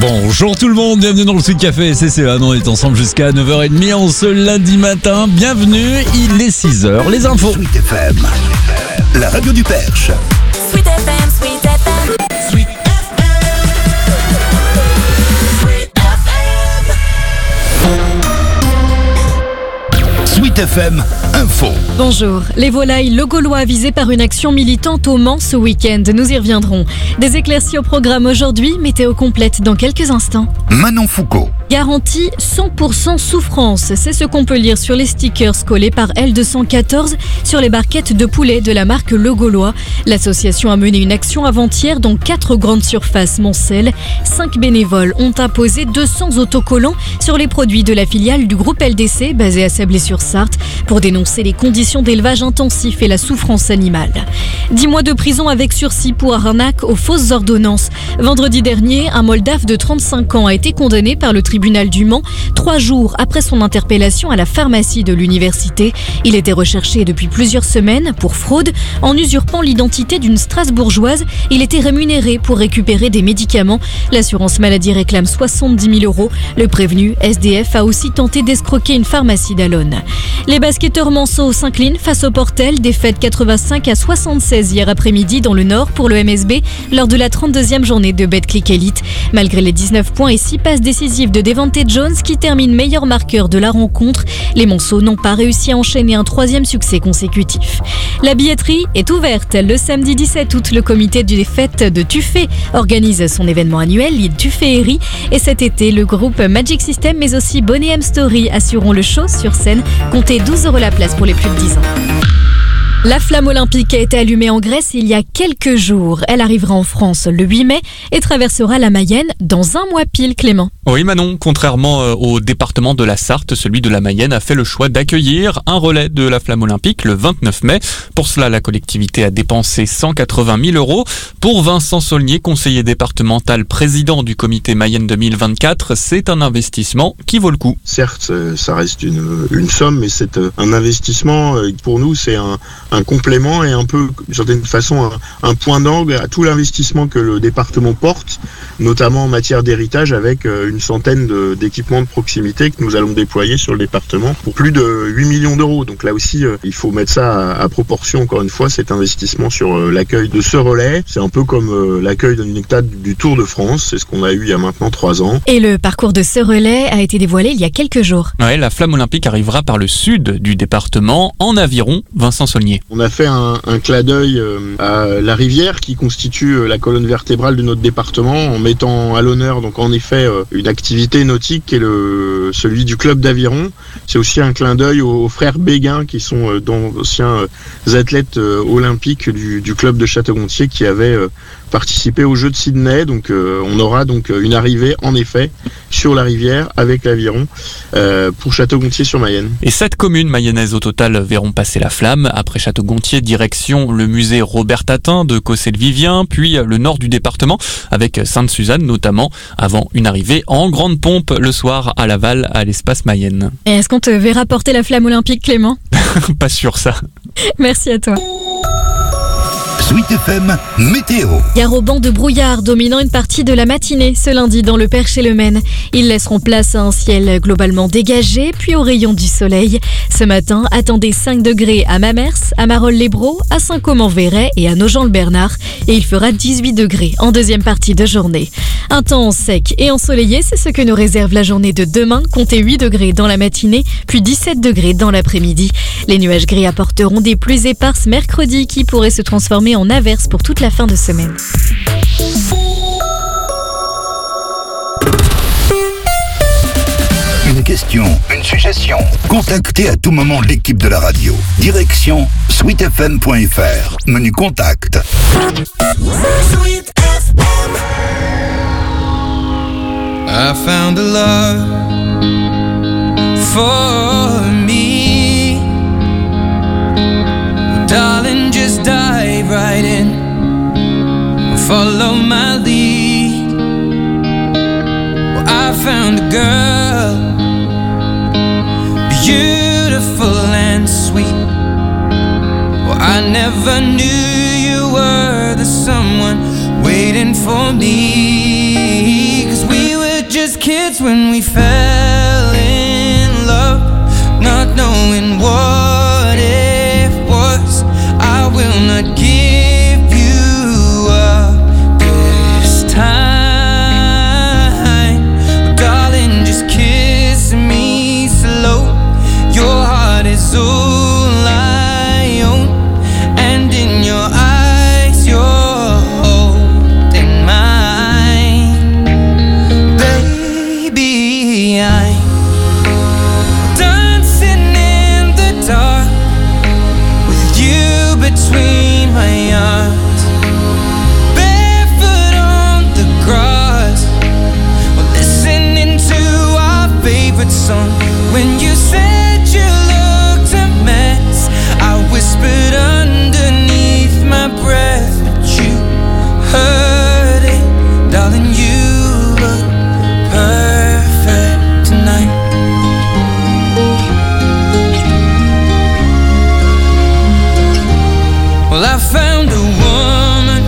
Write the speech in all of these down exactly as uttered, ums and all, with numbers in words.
Bonjour tout le monde, bienvenue dans le Sweet Café C C A. On est ensemble jusqu'à neuf heures trente en ce lundi matin. Bienvenue, il est six heures, les infos. Sweet F M, la radio du Perche. Sweet F M, Sweet F M, Sweet F M, Sweet F M. Sweet F M, info. Bonjour. Les volailles Le Gaulois visées par une action militante au Mans ce week-end. Nous y reviendrons. Des éclaircies au programme aujourd'hui, météo complète dans quelques instants. Manon Foucault. Garantie cent pour cent souffrance, c'est ce qu'on peut lire sur les stickers collés par L deux cent quatorze sur les barquettes de poulet de la marque Le Gaulois. L'association a mené une action avant-hier dans quatre grandes surfaces Moncel. Cinq bénévoles ont imposé deux cents autocollants sur les produits de la filiale du groupe L D C basé à Sablé-sur-Sarthe pour dénoncer les conditions d'élevage intensif et la souffrance animale. Dix mois de prison avec sursis pour arnaque aux fausses ordonnances. Vendredi dernier, un Moldave de trente-cinq ans a été condamné par le tribunal du Mans, trois jours après son interpellation à la pharmacie de l'université. Il était recherché depuis plusieurs semaines pour fraude. En usurpant l'identité d'une Strasbourgeoise, il était rémunéré pour récupérer des médicaments. L'assurance maladie réclame soixante-dix mille euros. Le prévenu, S D F, a aussi tenté d'escroquer une pharmacie d'Alonne. Les basketteurs manceaux s'inclinent face au Portel, défaite quatre-vingt-cinq à soixante-seize hier après-midi dans le Nord pour le M S B lors de la trente-deuxième journée de Betclic Elite. Malgré les dix-neuf points et six passes décisives de Devante Jones qui termine meilleur marqueur de la rencontre, les Monceaux n'ont pas réussi à enchaîner un troisième succès consécutif. La billetterie est ouverte. Le samedi dix-sept août, le comité des fêtes de Tuffet organise son événement annuel, l'I Tuffeerie. Et cet été, le groupe Magic System mais aussi Bonnet M Story assureront le show sur scène. Comptez douze euros la place pour les plus de dix ans. La flamme olympique a été allumée en Grèce il y a quelques jours. Elle arrivera en France le huit mai et traversera la Mayenne dans un mois pile, Clément. Oui Manon, contrairement au département de la Sarthe, celui de la Mayenne a fait le choix d'accueillir un relais de la flamme olympique le vingt-neuf mai. Pour cela, la collectivité a dépensé cent quatre-vingt mille euros. Pour Vincent Saulnier, conseiller départemental, président du comité Mayenne deux mille vingt-quatre, c'est un investissement qui vaut le coup. Certes, ça reste une, une somme, mais c'est un investissement, pour nous, c'est un un complément et un peu, d'une certaine façon, un, un point d'angle à tout l'investissement que le département porte, notamment en matière d'héritage, avec une centaine de, d'équipements de proximité que nous allons déployer sur le département pour plus de huit millions d'euros. Donc là aussi, il faut mettre ça à, à proportion, encore une fois, cet investissement sur l'accueil de ce relais. C'est un peu comme l'accueil d'une étape du Tour de France, c'est ce qu'on a eu il y a maintenant trois ans. Et le parcours de ce relais a été dévoilé il y a quelques jours. Ouais, la flamme olympique arrivera par le sud du département, en aviron, Vincent Saulnier. On a fait un, un clin d'œil euh, à la rivière qui constitue euh, la colonne vertébrale de notre département en mettant à l'honneur donc en effet euh, une activité nautique qui est le, celui du club d'aviron. C'est aussi un clin d'œil aux, aux frères Béguin qui sont euh, d'anciens euh, athlètes euh, olympiques du, du club de Château-Gontier qui avaient euh, participé aux Jeux de Sydney. Donc euh, on aura donc une arrivée en effet sur la rivière avec l'aviron euh, pour Château-Gontier-sur-Mayenne. Et sept communes mayennaises au total verront passer la flamme. Après Château-Gontier, direction le musée Robert Tatin de Cossé-le-Vivien, puis le nord du département avec Sainte-Suzanne notamment, avant une arrivée en grande pompe le soir à Laval à l'espace Mayenne. Et est-ce qu'on te verra porter la flamme olympique, Clément ? Pas sûr ça. Merci à toi. Sweet F M, météo. Gare au banc de brouillard dominant une partie de la matinée ce lundi dans le Perche et le Maine. Ils laisseront place à un ciel globalement dégagé, puis aux rayons du soleil. Ce matin, attendez cinq degrés à Mamers, à Marolles-les-Braud, à Saint-Côme-en-Véret et à Nogent-le-Bernard. Et il fera dix-huit degrés en deuxième partie de journée. Un temps sec et ensoleillé, c'est ce que nous réserve la journée de demain. Comptez huit degrés dans la matinée, puis dix-sept degrés dans l'après-midi. Les nuages gris apporteront des pluies éparses mercredi qui pourraient se transformer en averses pour toute la fin de semaine. Une question, une suggestion. Contactez à tout moment l'équipe de la radio. Direction sweet f m point f r. Menu contact. Sweet F M. I found a love for me. Well, darling, just dive right in. Follow my lead. Well, I found a girl, beautiful and sweet. Well, I never knew you were the someone waiting for me. 'Cause we were kids when we fell in love, not knowing what it was. I will not give you up this time, darling, just kiss me slow. Your heart is all I own, and in your eyes you're holding mine. Baby, I'm dancing in the dark with you between my arms, barefoot on the grass, or listening to our favorite song. When you said you looked a mess, I whispered underneath my breath, but you heard it, darling, you look perfect tonight. Well, I found a woman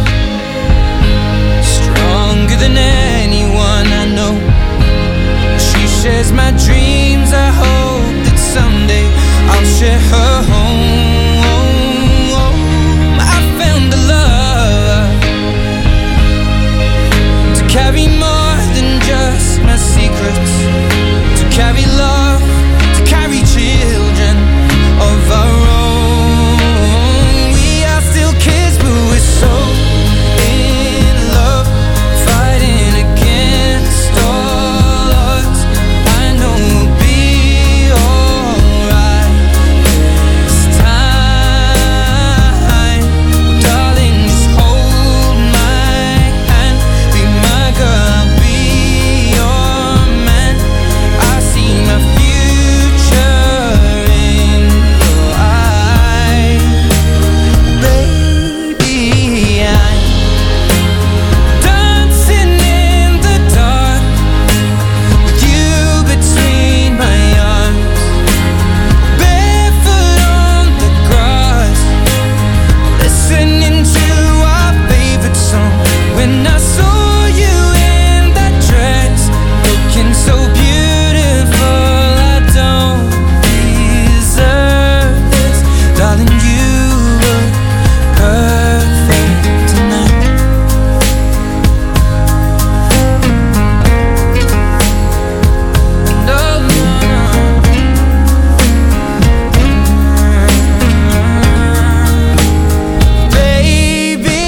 stronger than anyone I know. She shares my dreams. I hope that someday I'll share her home. I found a love to carry more than just my secrets, to carry love, to carry children of our own. We are still kids, but we're so in love, fighting against all odds. I know we'll be alright this time. Darling, just hold my hand, be my girl, I'll be your man. I see my future in your eyes. Baby, I'm dancing in the dark with you between my arms, barefoot on the grass, listening to our favorite song. When I saw you in that dress, looking so beautiful, I don't deserve this, darling, you look perfect tonight. No, no, no. Baby,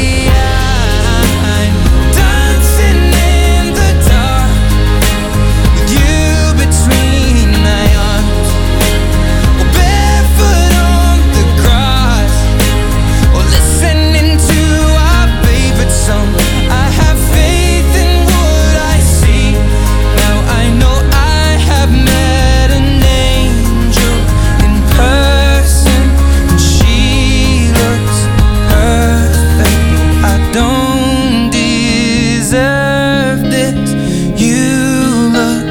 I'm dancing in the dark with you between my arms, or barefoot on the grass, or listening to our favorite song. I have faith in what I see. Now I know I have met an angel in person, and she looks perfect. I don't deserve this. You look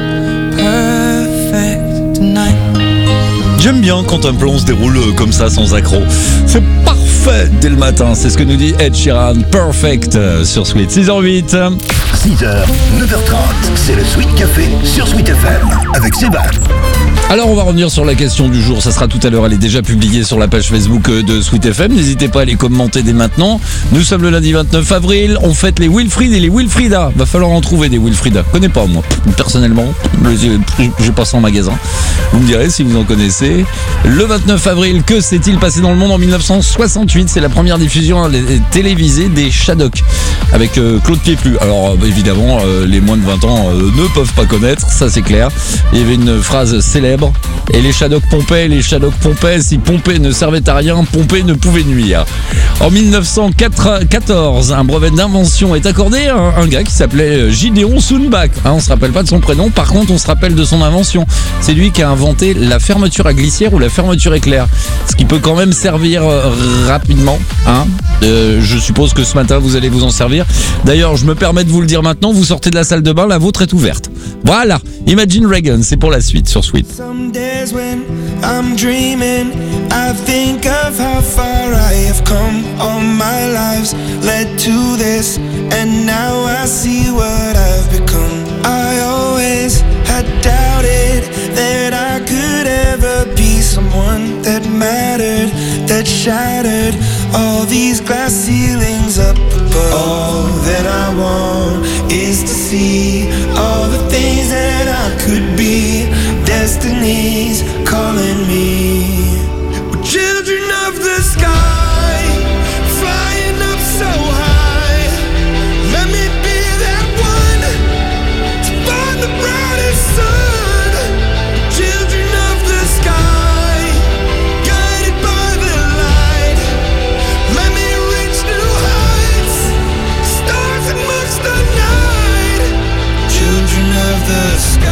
perfect tonight. J'aime bien quand un plan se déroule comme ça sans accroc. C'est parfait dès le matin, c'est ce que nous dit Ed Sheeran. Perfect euh, sur Sweet. six heures huit. six heures, neuf heures trente, c'est le Sweet Café sur Sweet F M avec Sébastien. Alors on va revenir sur la question du jour, ça sera tout à l'heure, elle est déjà publiée sur la page Facebook de Sweet F M, n'hésitez pas à les commenter dès maintenant. Nous sommes le lundi vingt-neuf avril, on fête les Wilfried et les Wilfrida, va falloir en trouver des Wilfrida, je connais pas moi, personnellement, j'ai passé en magasin, vous me direz si vous en connaissez. Le vingt-neuf avril, que s'est-il passé dans le monde en mille neuf cent soixante-huit? C'est la première diffusion télévisée des Shadocks avec euh, Claude Pieplu. Alors euh, évidemment, euh, les moins de vingt ans euh, ne peuvent pas connaître, ça c'est clair. Il y avait une phrase célèbre, et les Shadocks pompaient, les Shadocks pompaient, si pomper ne servait à rien, pomper ne pouvait nuire. En mille neuf cent quatorze, un brevet d'invention est accordé à un, un gars qui s'appelait Gideon Sounbach. Hein, on se rappelle pas de son prénom, par contre on se rappelle de son invention. C'est lui qui a inventé la fermeture à glissière ou la fermeture éclair, ce qui peut quand même servir euh, rapidement. Hein. Euh, je suppose que ce matin vous allez vous en servir. D'ailleurs, je me permets de vous le dire maintenant, vous sortez de la salle de bain, la vôtre est ouverte. Voilà, Imagine Dragons, c'est pour la suite sur Sweet. Some days when I'm dreaming, I think of how far I have come. All my lives led to this, and now I see what I've become. I never be someone that mattered, that shattered all these glass ceilings up above. All that I want is to see all the things that I could be. Destiny's calling me. We're children of the sky, flying up so high. Let me be that one to find the brightest sun. Children of the sky, guided by the light. Let me reach new heights, stars amongst the night. Children of the sky.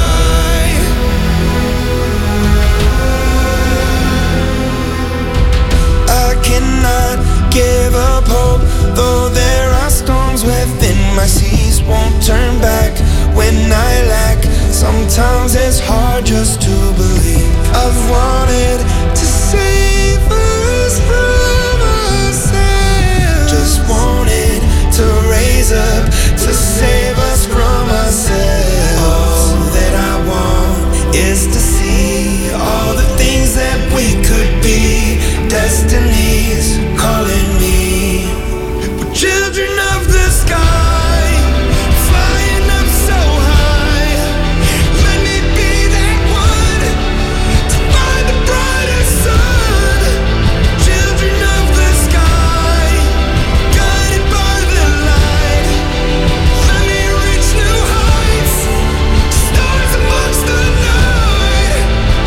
I cannot give up hope, though there are storms within my seas. Won't turn back when I lack. Sometimes it's hard just to believe. I've wanted to save us from ourselves. Just wanted to raise up to save us from ourselves. All that I want is to see all the things that we could be. Destiny's calling me. We're children of the sky, flying up so high. Let me be that one to find the brightest sun. Children of the sky, guided by the light. Let me reach new heights, stars amongst the night.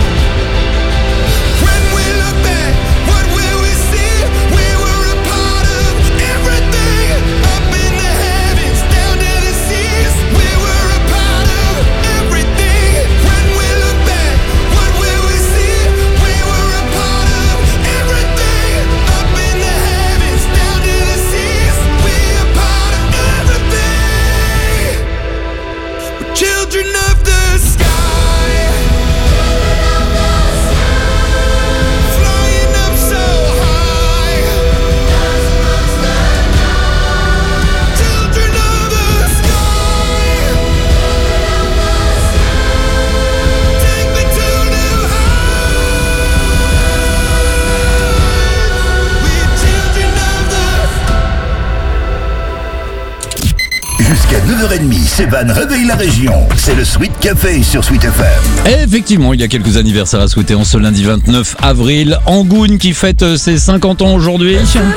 When we look back, what will we see? We were a part of everything, up in the heavens, down to the seas. We were a part of everything. When we look back, what will we see? We were a part of everything, up in the heavens, down to the seas. We a part of everything. We're children of the sky, flying up so high. Children of the sky, take me to new heights. We're children of the. Jusqu'à neuf heures trente, Sévan réveille la région. C'est le Sweet Café sur Sweet F M. Et effectivement, il y a quelques anniversaires à souhaiter en ce lundi vingt-neuf avril. Angoune qui fête euh, ses cinquante ans aujourd'hui.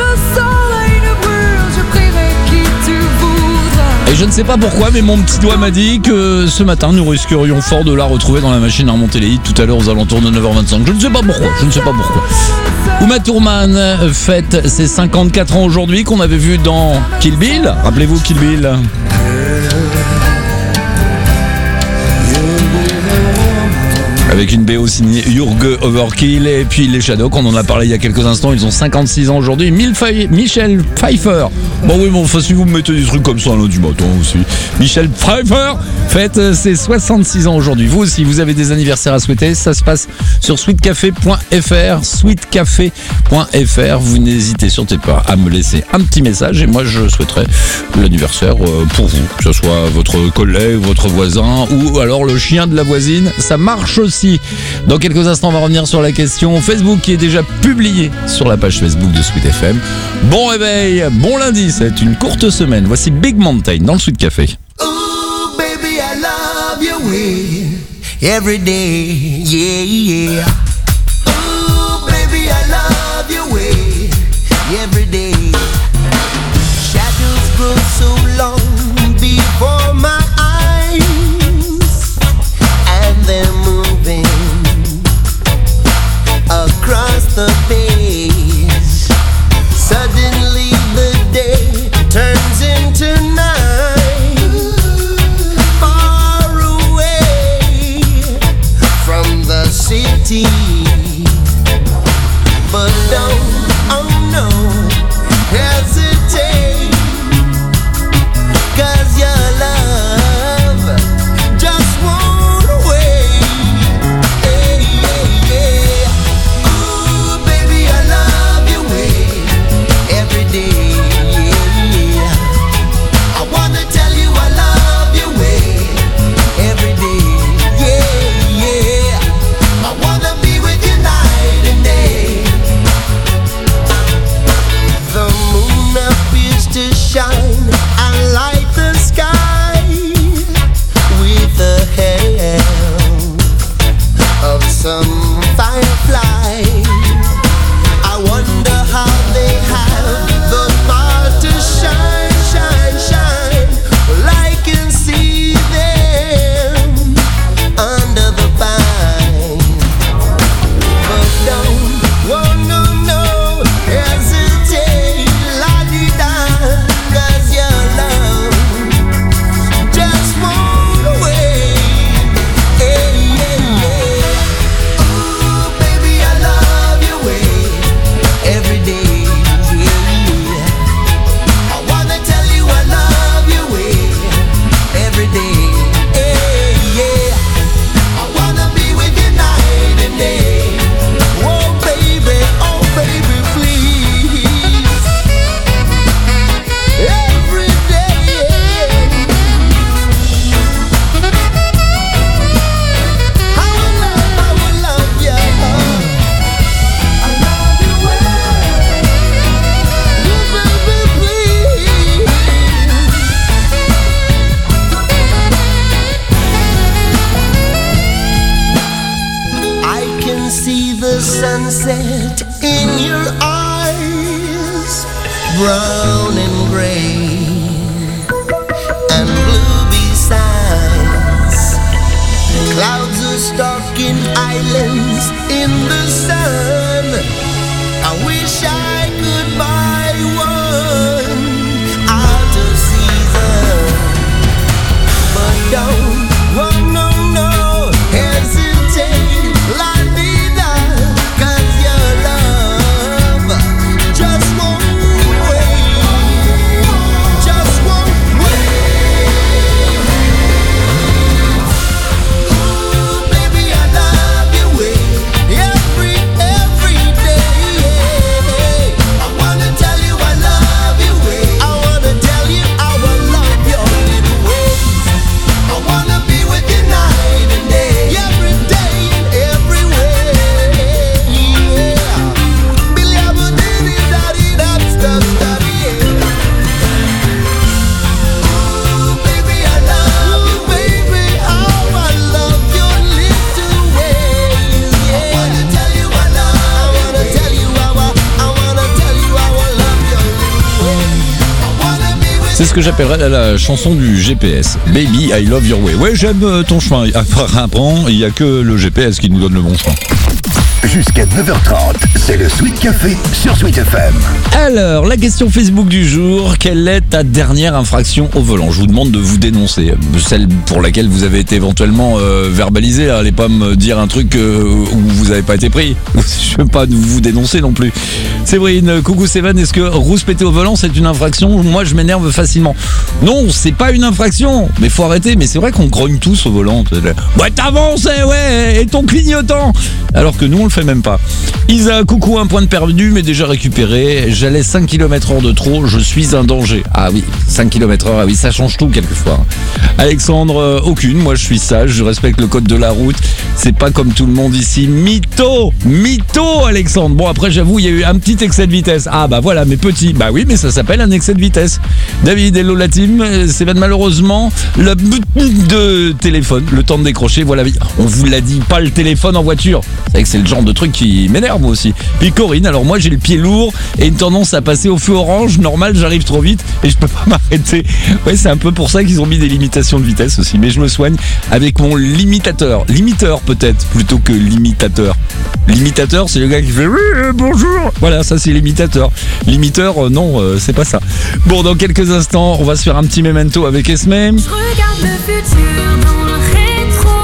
Et je ne sais pas pourquoi, mais mon petit doigt m'a dit que ce matin, nous risquerions fort de la retrouver dans la machine à remonter les hits tout à l'heure aux alentours de neuf heures vingt-cinq. Je ne sais pas pourquoi, je ne sais pas pourquoi. Uma Thurman fête ses cinquante-quatre ans aujourd'hui, qu'on avait vu dans Kill Bill. Rappelez-vous Kill Bill. Avec une B O signée Jürgen Overkill et puis les Shadows, on en a parlé il y a quelques instants, ils ont cinquante-six ans aujourd'hui. Michel Pfeiffer, bon oui, bon, enfin, si vous me mettez des trucs comme ça lundi matin aussi. Michel Pfeiffer fête ses soixante-six ans aujourd'hui. Vous aussi, vous avez des anniversaires à souhaiter, ça se passe sur sweet café point f r, sweet café point f r. Vous n'hésitez surtout pas à me laisser un petit message et moi je souhaiterais l'anniversaire pour vous, que ce soit votre collègue, votre voisin ou alors le chien de la voisine, ça marche aussi. Dans quelques instants, on va revenir sur la question Facebook qui est déjà publiée sur la page Facebook de Sweet F M. Bon réveil, bon lundi, c'est une courte semaine. Voici Big Mountain dans le Sweet Café. Ooh, baby, I love your way every day, yeah, yeah. Ooh, baby, I love your way every day. Shadows grow so long before my eyes, and they're moving across the page. Suddenly the day turns into night, far away from the city. shine and light the sky with the help of some firefly. I wonder how they have the power to shine, shine, shine. Well, I can see them under the pine. But don't, oh no, no, hesitate, la-di-da, 'cause your love just won't away. Hey, yeah, yeah. Ooh, baby, I love your way every day, yeah, yeah. I wanna tell you I love your way every day, hey, yeah. I wanna be with you night and day. Oh baby, oh baby, please. Every day. I will love, I will love you. I love you well. Oh baby, please. I can see the sunset in your eyes, brown and gray and blue besides. Clouds are stalking islands in the sun. I wish I could buy one out of season. But don't, oh no, no, hesitate, la-di-da, 'cause your love just won't wait, just won't wait. Ooh, baby, I love your way every, every day. I wanna tell you I love your way. I wanna tell you how I love your little ways. I wanna be with you night and day, every day and every way. Yeah. Billy, I would do it, daddy, that's the study. Ooh, baby, I love you, baby, how I love your little ways. Yeah. I wanna tell you I love, I wanna tell you how I, I wanna tell you how I love your little ways. I wanna be with C'est ce que j'appellerais la, la chanson du G P S. Baby, I love your way. Ouais, j'aime euh, ton chemin. Apparemment, il n'y a que le G P S qui nous donne le bon chemin. Jusqu'à neuf heures trente, c'est le Sweet Café sur Sweet F M. Alors, la question Facebook du jour, quelle est ta dernière infraction au volant? Je vous demande de vous dénoncer. Celle pour laquelle vous avez été éventuellement euh, verbalisé. Allez pas me dire un truc euh, où vous n'avez pas été pris. Je veux pas vous dénoncer non plus. Séverine, coucou Séven, est-ce que rousse péter au volant c'est une infraction? Moi je m'énerve facilement. Non, c'est pas une infraction. Mais faut arrêter, mais c'est vrai qu'on grogne tous au volant. Ouais, t'avances, ouais, et ton clignotant. Alors que nous on le fait même pas. Isa, coucou, un point de perdu mais déjà récupéré. J'allais cinq kilomètres heure de trop, je suis un danger. Ah oui, cinq kilomètres heure, ah oui, ça change tout quelquefois. Alexandre, euh, aucune, moi je suis sage, je respecte le code de la route. C'est pas comme tout le monde ici. Mytho, mytho Alexandre. Bon après j'avoue, il y a eu un petit excès de vitesse. Ah bah voilà, mais petit. Bah oui, mais ça s'appelle un excès de vitesse. David, hello la team. C'est malheureusement le but de téléphone, le temps de décrocher. Voilà, on vous l'a dit, pas le téléphone en voiture. C'est vrai que c'est le genre de truc qui m'énerve moi aussi. Puis Corinne, alors moi j'ai le pied lourd et une tendance à passer au feu orange. Normal, j'arrive trop vite et je peux pas m'arrêter. Ouais, c'est un peu pour ça qu'ils ont mis des limitations de vitesse aussi. Mais je me soigne avec mon limitateur. Limiteur peut-être, plutôt que limitateur. Limitateur, c'est le gars qui fait oui, euh, bonjour. Voilà, ça c'est l'imitateur. Limiteur, euh, non, euh, c'est pas ça. Bon, dans quelques instants, on va se faire un petit memento avec Esme. Je regarde le futur dans le rétro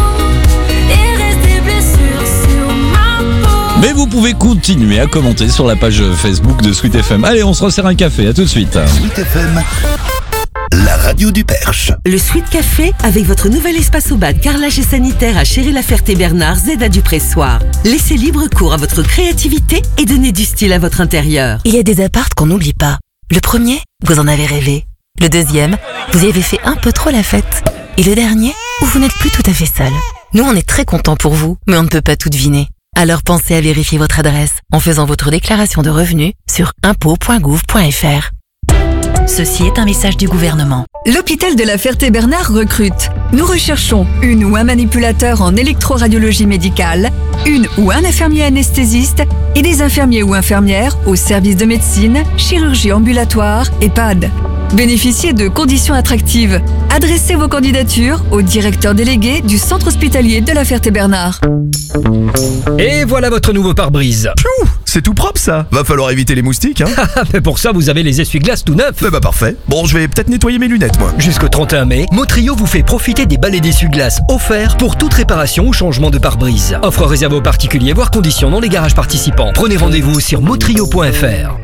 et reste des blessures sur ma peau. Mais vous pouvez continuer à commenter sur la page Facebook de Sweet F M. Allez, on se resserre un café, à tout de suite. Sweet F M, la radio du Perche. Le Sweet Café avec votre nouvel espace au bad carrelage et sanitaire à Chéry-la-Ferté-Bernard, Z A du Pressoir. Laissez libre cours à votre créativité et donnez du style à votre intérieur. Il y a des apparts qu'on n'oublie pas. Le premier, vous en avez rêvé. Le deuxième, vous y avez fait un peu trop la fête. Et le dernier, où vous n'êtes plus tout à fait seul. Nous, on est très contents pour vous, mais on ne peut pas tout deviner. Alors pensez à vérifier votre adresse en faisant votre déclaration de revenus sur impôts point gouv point f r. Ceci est un message du gouvernement. L'hôpital de la Ferté-Bernard recrute. Nous recherchons une ou un manipulateur en électroradiologie médicale, une ou un infirmier anesthésiste et des infirmiers ou infirmières au service de médecine, chirurgie ambulatoire, EHPAD. Bénéficiez de conditions attractives. Adressez vos candidatures au directeur délégué du centre hospitalier de la Ferté-Bernard. Et voilà votre nouveau pare-brise. Pfiou, c'est tout propre ça. Va falloir éviter les moustiques, hein. Mais pour ça, vous avez les essuie-glaces tout neufs. Eh bah parfait. Bon, je vais peut-être nettoyer mes lunettes, moi. Jusqu'au trente et un mai, Motrio vous fait profiter des balais d'essuie-glaces offerts pour toute réparation ou changement de pare-brise. Offre réservée aux particuliers, voire conditions dans les garages participants. Prenez rendez-vous sur motrio point f r.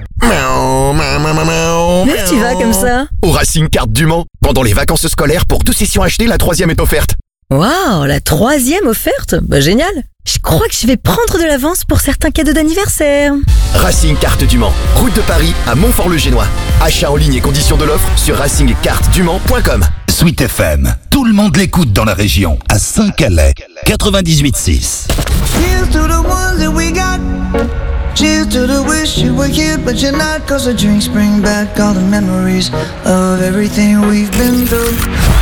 Où tu vas comme ça? Au Racing Kart du Mans. Pendant les vacances scolaires, pour deux sessions achetées, la troisième est offerte. Waouh, la troisième offerte? Bah génial. Je crois que je vais prendre de l'avance pour certains cadeaux d'anniversaire. Racing Kart du Mans, route de Paris à Montfort-le-Génois. Achat en ligne et conditions de l'offre sur racing kart du mans point com. Sweet F M, tout le monde l'écoute dans la région. À Saint-Calais, quatre-vingt-dix-huit six. Cheers to the ones that we got. Cheers to the wish you were here but you're not. Cause the drinks bring back all the memories of everything we've been through.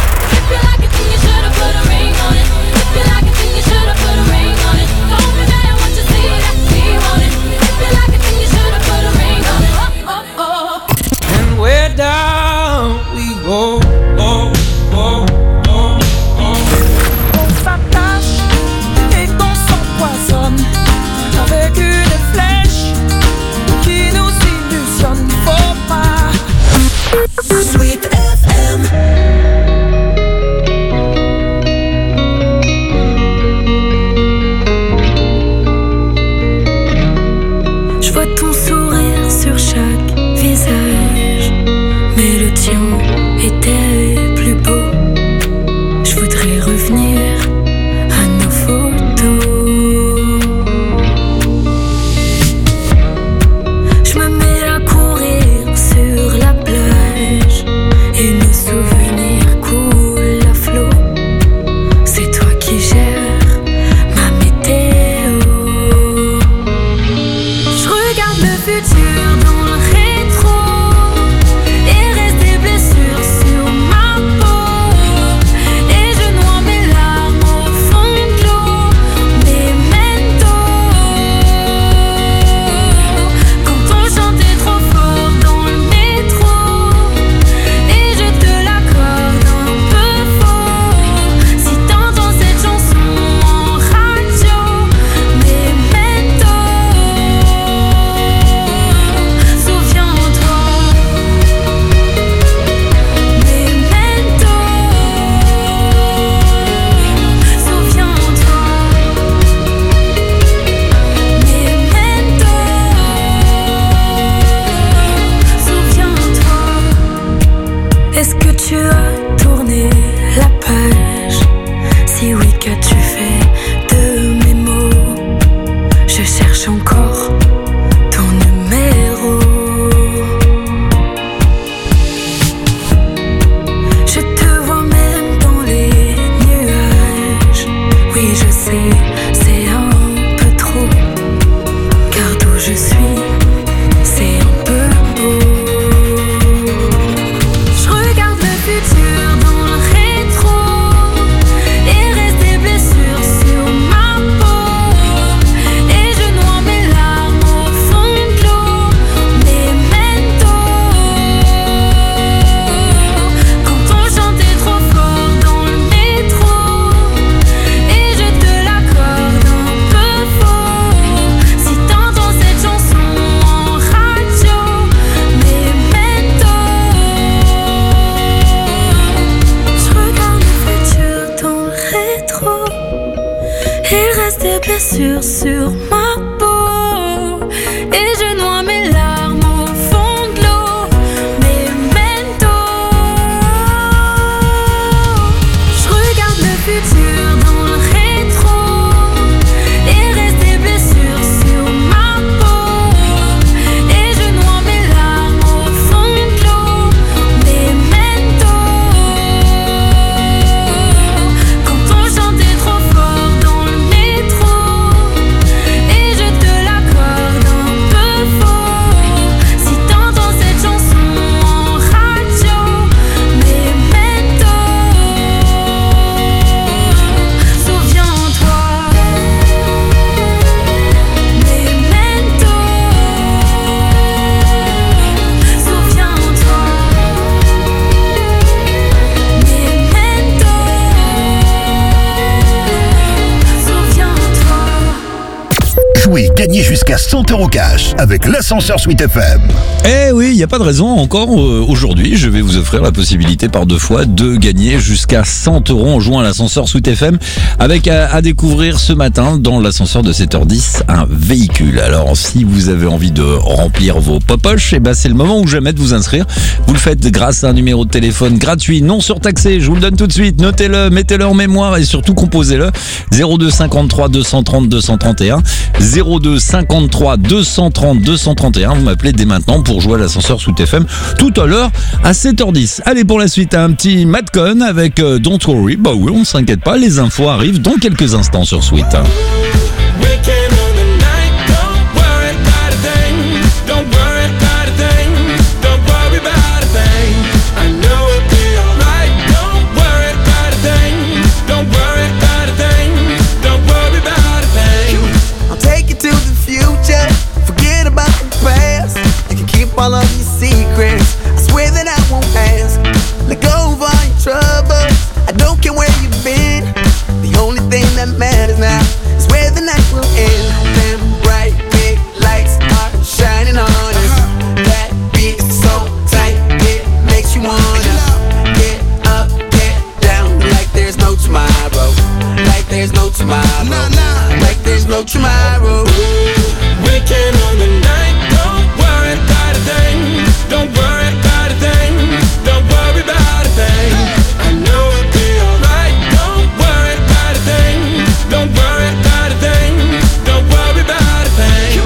And where down we go, oh, oh, oh, oh. On s'attache et qu'on s'empoisonne avec une flèche qui nous illusionne. Faut pas. Sweet F M. Je vois ton sourire sur chaque visage, mais le tien était plus beau. Je voudrais revenir à nos photos. Je me mets à courir sur la plage et nos souvenirs coulent à flot. C'est toi qui gères ma météo. Je regarde le futur dans le rétro et reste des blessures sur ma peau. Et je noie mes larmes au fond de l'eau. Memento. Quand on chantait trop fort dans le métro et je te l'accorde un peu faux. Si t'entends cette chanson en radio, Memento. Souviens-toi, Memento. Souviens-toi, Memento. Souviens-toi. Est-ce que tu as tourné la page? Si oui, qu'as-tu fait de mes mots? Je cherche encore ton numéro. Je te vois même dans les nuages. Oui, je sais, c'est un peu trop. Car d'où je suis, c'est un peu beau. Je regarde le futur dans le rétro et reste des blessures sur ma peau. Et je noie mes larmes au fond de l'eau. Memento. Quand on chantait trop fort dans le métro et je te l'accorde un peu faux. Si t'entends cette chanson en radio, Memento. Je regarde le futur dans le rétro. Il reste des blessures sur ma peau. Et je noie mes larmes au fond de l'eau. Memento. Je regarde le futur dans le rétro et reste des blessures sur ma peau. Et je noie mes larmes au fond de l'eau. Memento. Quand on chantait trop fort dans le métro oui, gagnez jusqu'à cent euros cash avec l'ascenseur Sweet F M. Eh oui, il n'y a pas de raison. Encore euh, aujourd'hui, je vais vous offrir la possibilité par deux fois de gagner jusqu'à cent euros en jouant à l'ascenseur Sweet F M avec à, à découvrir ce matin dans l'ascenseur de sept heures dix un véhicule. Alors si vous avez envie de remplir vos popoches, eh ben, c'est le moment ou jamais de vous inscrire. Vous le faites grâce à un numéro de téléphone gratuit, non surtaxé. Je vous le donne tout de suite. Notez-le, mettez-le en mémoire et surtout composez-le. zéro deux cinquante-trois deux cent trente deux cent trente et un. zéro deux cinquante-trois deux cent trente deux cent trente et un. Vous m'appelez dès maintenant pour jouer à l'ascenseur Sweet F M tout à l'heure à sept heures dix. Allez, pour la suite, un petit Madcon avec euh, Don't Worry. Bah oui, on ne s'inquiète pas, les infos arrivent dans quelques instants sur Sweet. All of your secrets, I swear that I won't ask. Let go of all your troubles, I don't care where you've been. The only thing that matters now is where the night will end. Them bright big lights are shining on us. That beat is so tight, it makes you wanna get up, get down, like there's no tomorrow. Like there's no tomorrow. Like there's no tomorrow. Weekend on the night, don't worry about a thing. Don't worry about a thing. Don't worry about a thing. I know it'll be alright. Don't worry about a thing. Don't worry about a thing. Don't worry about a thing.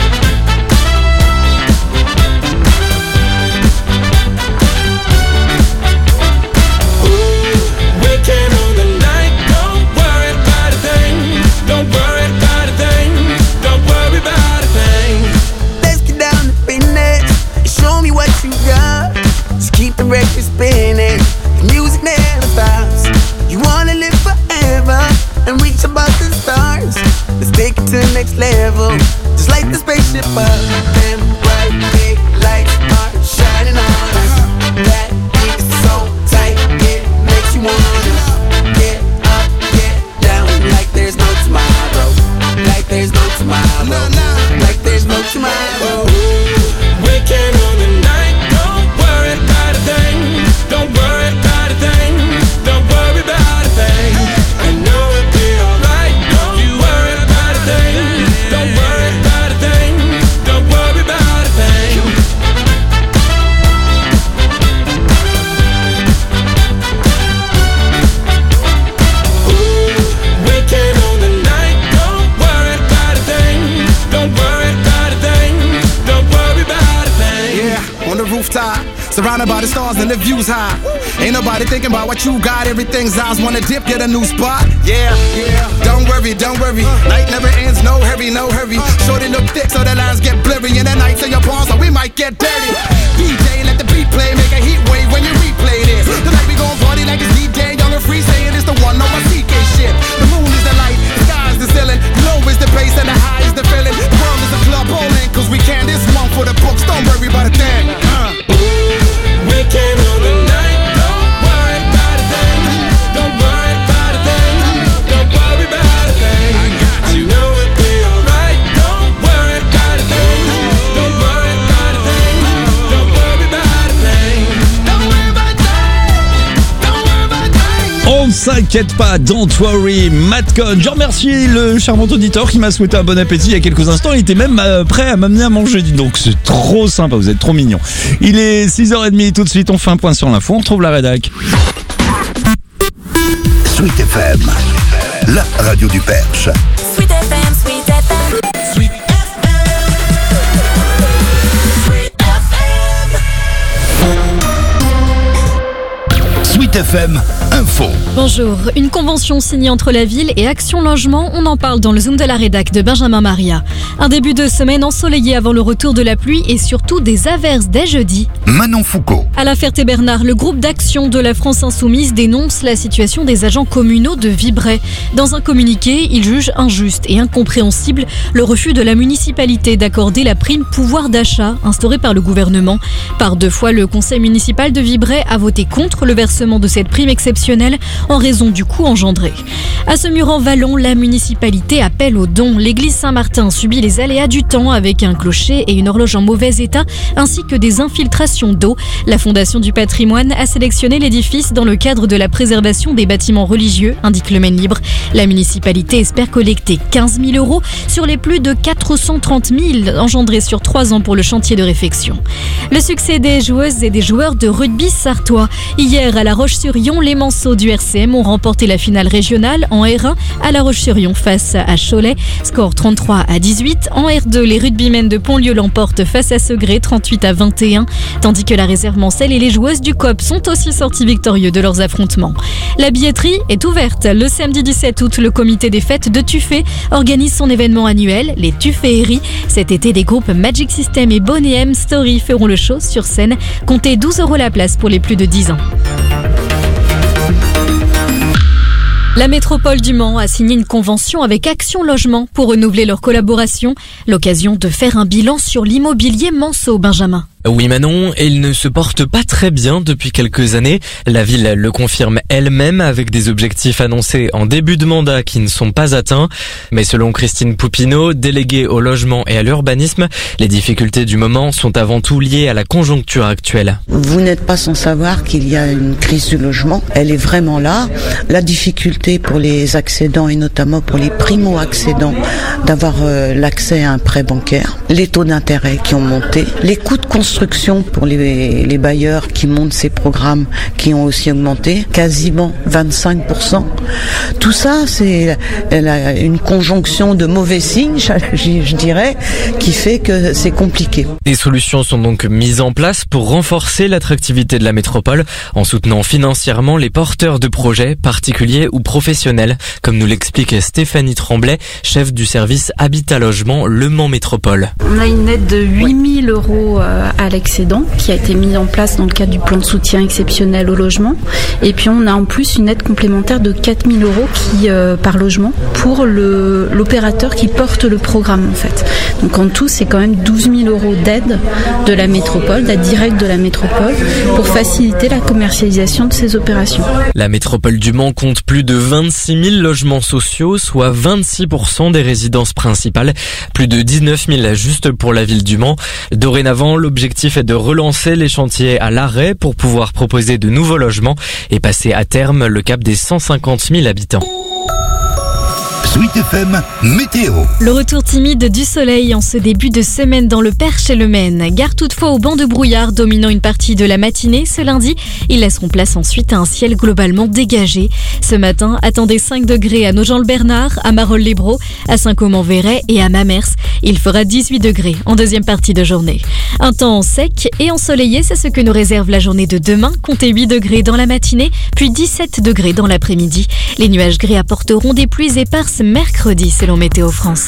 Ooh, weekend on the night. Don't worry about a thing. Don't worry about a thing. Don't worry about a thing. Let's get down to business. Show me what you got. Just keep the record spinning. The music never stops. You wanna live forever and reach above the stars. Let's take it to the next level. Just like the spaceship up. Them bright big lights are shining on us. That beat is so tight, it makes you wanna get up, get down, like there's no tomorrow. Like there's no tomorrow. Like there's no tomorrow. Weekend on the night, don't worry about a thing. Don't worry about a thing. Don't worry about a thing. I know it'll be alright. Don't you worry about a thing. Don't worry about a thing. Don't worry about a thing. Ooh, weekend on the night, don't worry about a thing. Don't worry about a thing. Don't worry about a thing. Yeah, on the rooftop, surrounded by the stars and the views high. Ain't nobody thinking about what you got. Everything's eyes wanna dip, get a new spot. Yeah, yeah. Don't worry, don't worry. Night never ends, no hurry, no hurry. Shorty look thick so the lines get blurry. And the nights in your palms, so we might get dirty. D J, let the beat play, make a heat wave when you replay this. Tonight we gon' party like it's D J, young and free, saying it's the one on my C K shit. The moon is the light, the sky is the ceiling. Low is the bass and the high is the feeling. The world is a club bowling, cause we can this one for the books. Don't worry about a thing. Uh. Weekend on the night, don't worry about a thing. Don't worry about a thing. Don't worry about a thing. I know it'll be alright. Don't worry about a thing. Don't worry about a thing. Don't worry about a thing. Don't worry about a thing. Don't worry about a thing. On ne s'inquiète pas, don't worry, Madcon. Je remercie le charmant auditeur qui m'a souhaité un bon appétit il y a quelques instants. Il était même euh, prêt à m'amener à manger. Donc c'est trop sympa, vous êtes trop mignons. Il est six heures trente, tout de suite on fait un point sur l'info. On retrouve la rédac. Sweet F M, la radio du Perche. Sweet F M, Sweet F M. Sweet Sweet F M Info. Bonjour, une convention signée entre la ville et Action Logement, on en parle dans le Zoom de la rédac de Benjamin Maria. Un début de semaine ensoleillé avant le retour de la pluie et surtout des averses dès jeudi. Manon Foucault. À la Ferté-Bernard, le groupe d'action de la France Insoumise dénonce la situation des agents communaux de Vibray. Dans un communiqué, il juge injuste et incompréhensible le refus de la municipalité d'accorder la prime pouvoir d'achat instaurée par le gouvernement. Par deux fois, le conseil municipal de Vibray a voté contre le versement de de cette prime exceptionnelle en raison du coût engendré. À Semur-en-Vallon, la municipalité appelle aux dons. L'église Saint-Martin subit les aléas du temps avec un clocher et une horloge en mauvais état ainsi que des infiltrations d'eau. La Fondation du patrimoine a sélectionné l'édifice dans le cadre de la préservation des bâtiments religieux, indique le Maine Libre. La municipalité espère collecter quinze mille euros sur les plus de quatre cent trente mille engendrés sur trois ans pour le chantier de réfection. Le succès des joueuses et des joueurs de rugby sartois. Hier, à La Roche-sur-Yon, les Manceaux du R C M ont remporté la finale régionale en R un à La Roche-sur-Yon face à Cholet. Score trente-trois à dix-huit. En R deux, les rugbymen de Pontlieu l'emportent face à Segré, trente-huit à vingt et un. Tandis que la réserve Mancel et les joueuses du C O P sont aussi sortis victorieux de leurs affrontements. La billetterie est ouverte. Le samedi dix-sept août, le comité des fêtes de Tuffet organise son événement annuel, les Tufféeries. Cet été, les groupes Magic System et Boney M Story feront le show sur scène. Comptez douze euros la place pour les plus de dix ans. La métropole du Mans a signé une convention avec Action Logement pour renouveler leur collaboration. L'occasion de faire un bilan sur l'immobilier manceau, Benjamin. Oui Manon, et il ne se porte pas très bien depuis quelques années. La ville le confirme elle-même avec des objectifs annoncés en début de mandat qui ne sont pas atteints. Mais selon Christine Poupineau, déléguée au logement et à l'urbanisme, les difficultés du moment sont avant tout liées à la conjoncture actuelle. Vous n'êtes pas sans savoir qu'il y a une crise du logement. Elle est vraiment là. La difficulté pour les accédants et notamment pour les primo-accédants d'avoir euh, l'accès à un prêt bancaire. Les taux d'intérêt qui ont monté. Les coûts de construction pour les, les bailleurs qui montent ces programmes qui ont aussi augmenté, quasiment vingt-cinq pour cent. Tout ça, c'est une conjonction de mauvais signes, je dirais, qui fait que c'est compliqué. Des solutions sont donc mises en place pour renforcer l'attractivité de la métropole en soutenant financièrement les porteurs de projets, particuliers ou professionnels, comme nous l'explique Stéphanie Tremblay, chef du service Habitat Logement Le Mans Métropole. On a une aide de huit mille euros à l'excédent qui a été mise en place dans le cadre du plan de soutien exceptionnel au logement. Et puis on a en plus une aide complémentaire de quatre mille euros qui, euh, par logement pour le, l'opérateur qui porte le programme en fait. Donc en tout, c'est quand même douze mille euros d'aide de la métropole, d'aide directe de la métropole pour faciliter la commercialisation de ces opérations. La métropole du Mans compte plus de vingt-six mille logements sociaux, soit vingt-six pour cent des résidences principales, plus de dix-neuf mille juste pour la ville du Mans. Dorénavant, l'objectif est de relancer les chantiers à l'arrêt pour pouvoir proposer de nouveaux logements et passer à terme le cap des cent cinquante mille habitants. Sweet F M Météo. Le retour timide du soleil en ce début de semaine dans le Perche et le Maine. Gare toutefois au banc de brouillard dominant une partie de la matinée ce lundi. Ils laisseront place ensuite à un ciel globalement dégagé. Ce matin, attendez cinq degrés à Nogent-le-Bernard, à Marolles-les-Braaux, à Saint-Côme-en-Véret et à Mamers. Il fera dix-huit degrés en deuxième partie de journée. Un temps sec et ensoleillé, c'est ce que nous réserve la journée de demain. Comptez huit degrés dans la matinée, puis dix-sept degrés dans l'après-midi. Les nuages gris apporteront des pluies éparses mercredi selon Météo France.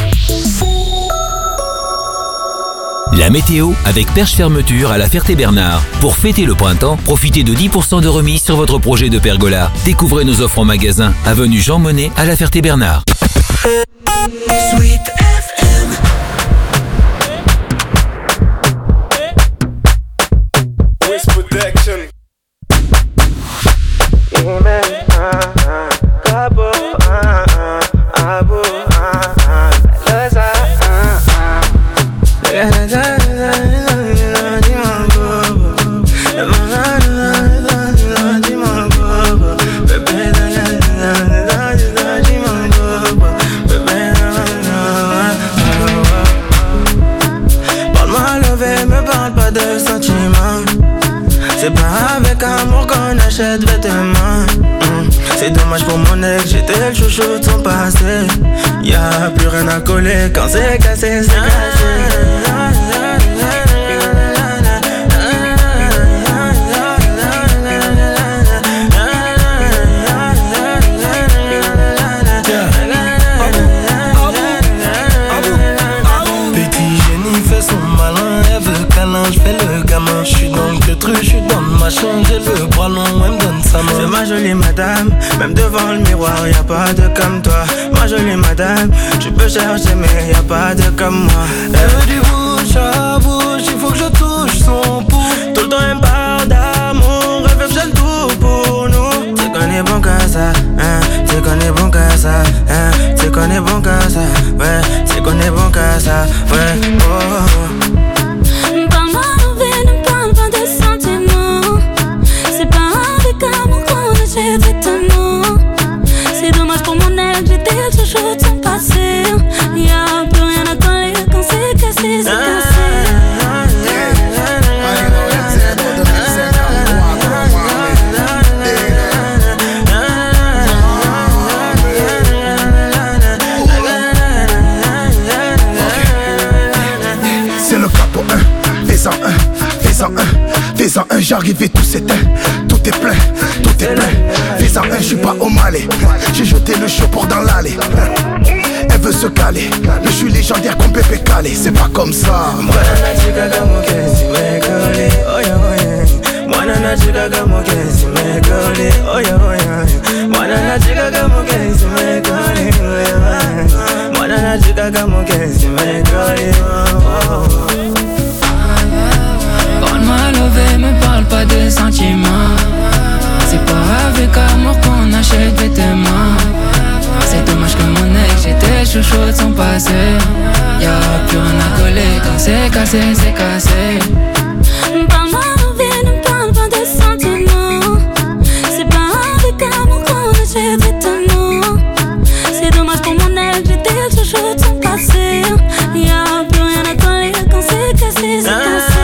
La météo avec Perche Fermeture à La Ferté-Bernard. Pour fêter le printemps, profitez de dix pour cent de remise sur votre projet de pergola. Découvrez nos offres en magasin, avenue Jean Monnet à La Ferté-Bernard. Sweet F M. Wiz Protection. Yeah, man. Uh, uh, abo, uh, uh, abo, uh, uh, let's, uh, uh, uh. C'est pas avec amour qu'on achète vêtements. mmh. C'est dommage pour mon ex, j'étais le chouchou de son passé. Y'a plus rien à coller quand c'est cassé, c'est cassé. Je fais le gamin, je suis dans le truc, je suis dans ma chambre, j'ai le bras long, elle me donne sa main. C'est ma jolie madame, même devant le miroir, y'a pas de comme toi. Ma jolie madame, tu peux chercher mais y'a pas de comme moi. Elle veut du bouche à bouche, il faut que je touche son pouce. Tout le temps elle me parle d'amour, elle veut que je le tout pour qu'on est bon qu'à ça, ouais, oh. Parle-moi d'envie, ne parle pas de sentiments. C'est pas avec amour qu'on achète vêtements. C'est dommage pour mon ex, j'étais le chouchou de son passé. Y'a plus rien à coller quand c'est cassé, c'est cassé. C'est le capot un, fais-en un, fais-en un, fais-en un, j'arrive et tout s'éteint. Tout est plein, tout est plein. Fais-en un, j'suis pas au Malais. J'ai jeté le show pour dans l'allée. Elle veut se caler, mais je suis légendaire comme Pépé Calé. C'est pas comme ça. Parle-moi lové, me parle pas de sentiments. C'est pas avec amour qu'on achète vêtements. C'est dommage que mon ex, j'étais chouchou de son passé. Y'a plus rien à coller quand c'est cassé, c'est cassé. Parle-moi d'envie, ne parle pas de sentiments. C'est pas avec amour qu'on achète vêtements. C'est dommage pour mon ex, j'étais le chouchou de son passé. Y'a plus rien à coller quand c'est cassé, c'est cassé.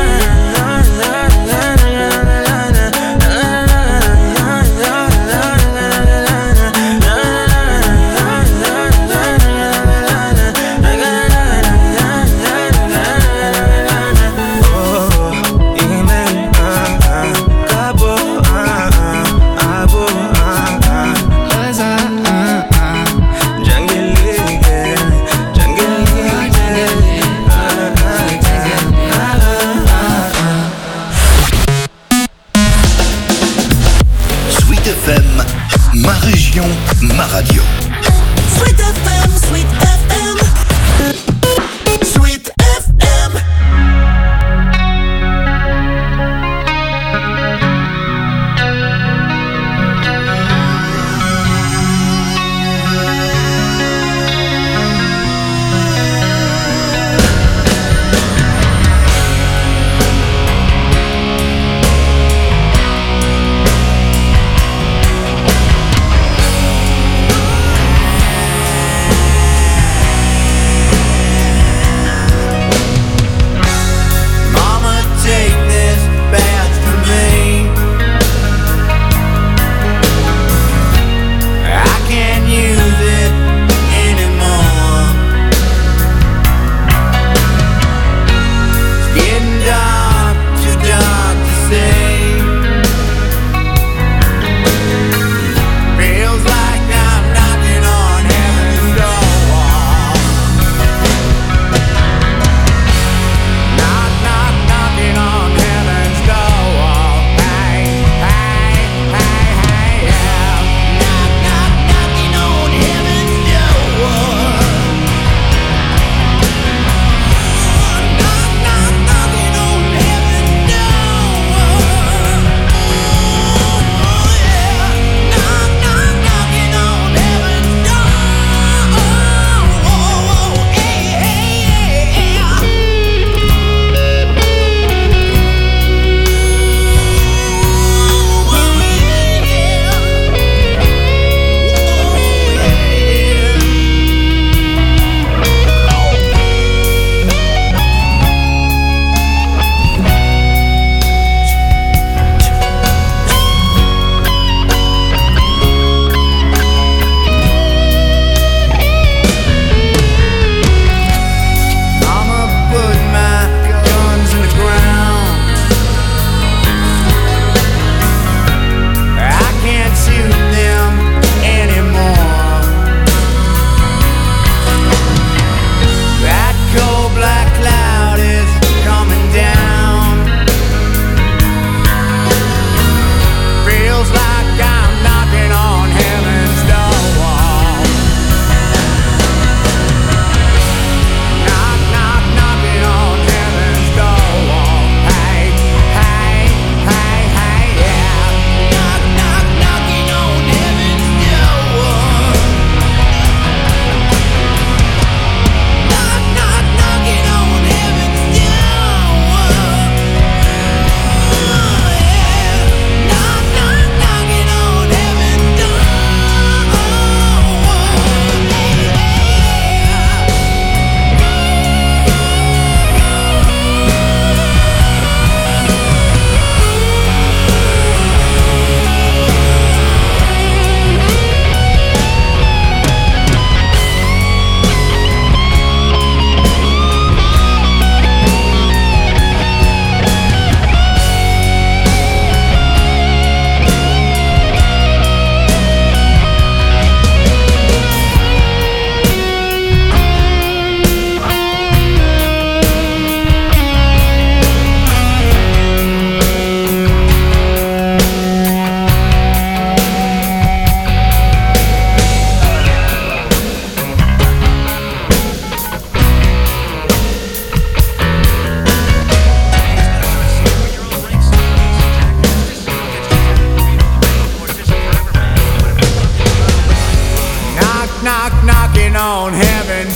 Ma région, ma radio. Sweet F M, Sweet F M. Sweet F M.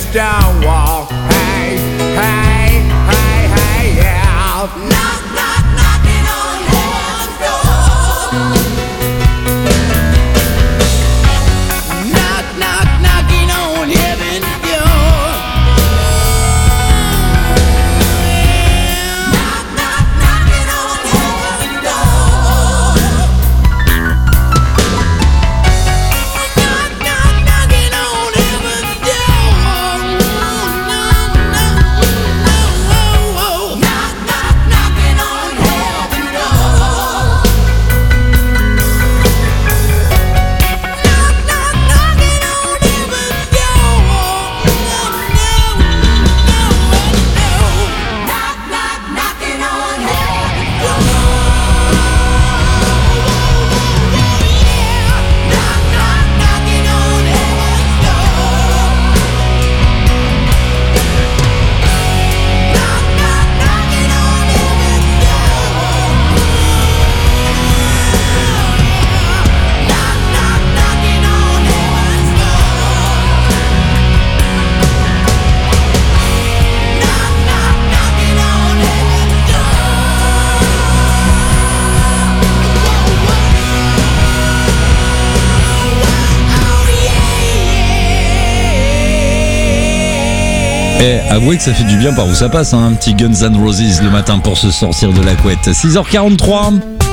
Stonewall. Hey, hey, hey, hey, yeah. Knock, knock, knocking on heaven's door. Knock, knock, knocking on heaven's door. Knock, knock, knocking on heaven's door. Knock, knock, knocking on heaven's door. Knock, knock, knocking on heaven's door. Knock, knock, knocking on heaven's door. Knock, knock, knocking on heaven's door. Knock, knock, knocking on heaven's door. Knock, knock, knocking on heaven's door. Knock, knock, knocking on heaven's door. Knock, knock, knocking on heaven's Eh, avouez que ça fait du bien par où ça passe, hein, un petit Guns N' Roses le matin pour se sortir de la couette. six heures quarante-trois.